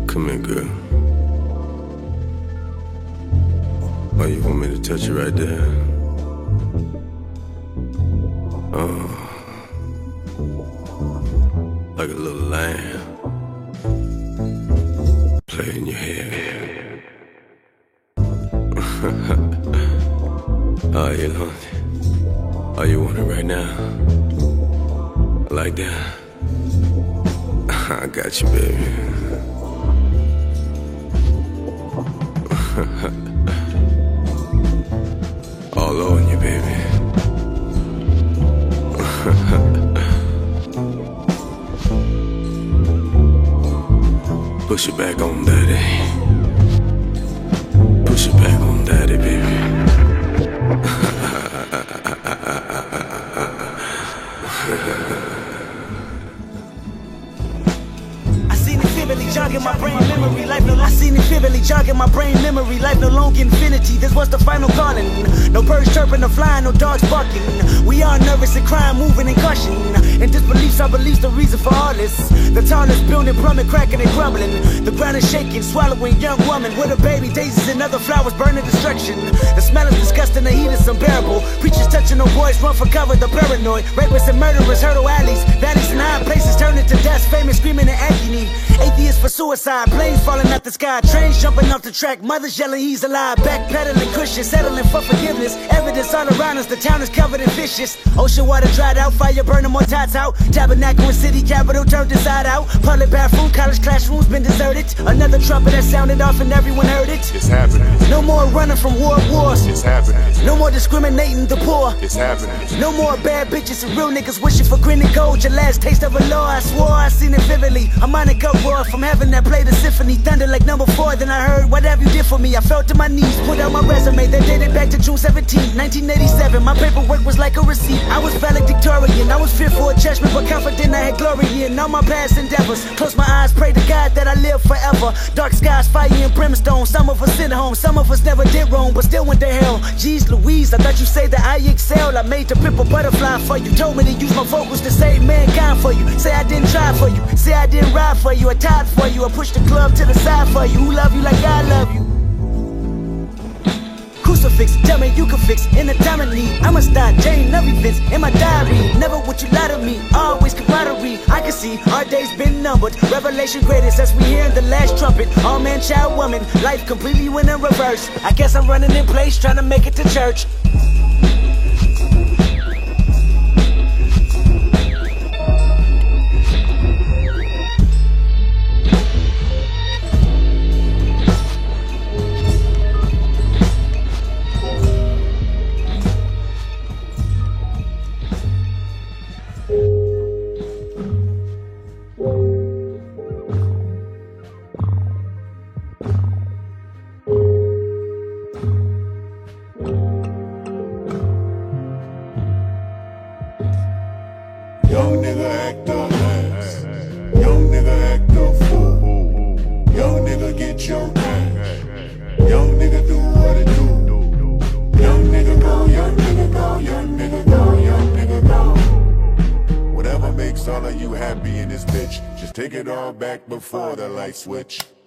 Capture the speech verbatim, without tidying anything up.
Come here, girl. Oh, you want me to touch you right there? Oh, like a little lamb play in your hair. Oh, you want it? Oh, you want it right now? Like that? I got you, baby. All on you, baby. Push it back on daddy. Push it back on daddy, baby. I seen it vividly jogging my brain memory. Life no I seen it vividly jogging my brain memory. Life no longer infinity. This was the final calling. No birds chirping or flying, no dogs barking. We are nervous and crying, moving and gushing. And disbeliefs, our beliefs, the reason for all this. The tallest building, plumbing, cracking and crumbling. The ground is shaking, swallowing young woman with a baby, daisies and other flowers burning destruction. The smell is disgusting, the heat is unbearable. Preachers touching no boys, run for cover, the paranoid. Rapists and murderers, hurdle alleys, valleys and high places turning to dust, famous screaming in agony. Atheists for suicide, planes falling out the sky, trains jumping off the track, mothers yelling he's alive, backpedaling cushion, settling for forgiveness. Evidence all around us, the town is covered in fishes. Ocean water dried out, fire burning more tots out. Tabernacle and city capital turned inside out. Public bathroom, college classrooms been deserted. Another trumpet that sounded off and everyone heard it. It's happening. No more running from war wars. It's happening. No more discriminating the poor. It's happening. No more bad bitches and real niggas wishing for green and gold. Your last taste of a law, I swore I seen it vividly. A Monica roar from heaven that played a symphony. Thunder like number four, then I heard what have you did for me. I fell to my knees, put out my resume that dated back to June seventeenth, nineteen eighty-seven. My paperwork was like a receipt. I was valedictorian, I was fearful of judgment, but confident I had glory in all my past endeavors. Close my eyes, pray to God that I live forever. Dark skies, fire and brimstone. Some of us sent home, some of us never did wrong, but still went to hell. Jeez Louise, I thought you say that I excel. I made the pimple butterfly for you. Told me to use my vocals to save mankind for you. Say I didn't try for you, say I didn't ride for you. I tied for you, I pushed the club to the side for you. Who love you like I love you? Crucifix, tell me you can fix in the time of need. I must die, chain of events in my diary. Never would you lie to me, always camaraderie. I can see our days been numbered. Revelation greatest as we hear the last trumpet. All man, child, woman, life completely went in reverse. I guess I'm running in place, trying to make it to church. Young nigga act a ass. Young nigga act a fool. Young nigga get your cash. Young nigga do what it do. Young nigga go, young nigga go, young nigga go, young nigga go. Whatever makes all of you happy in this bitch, just take it all back before the light switch.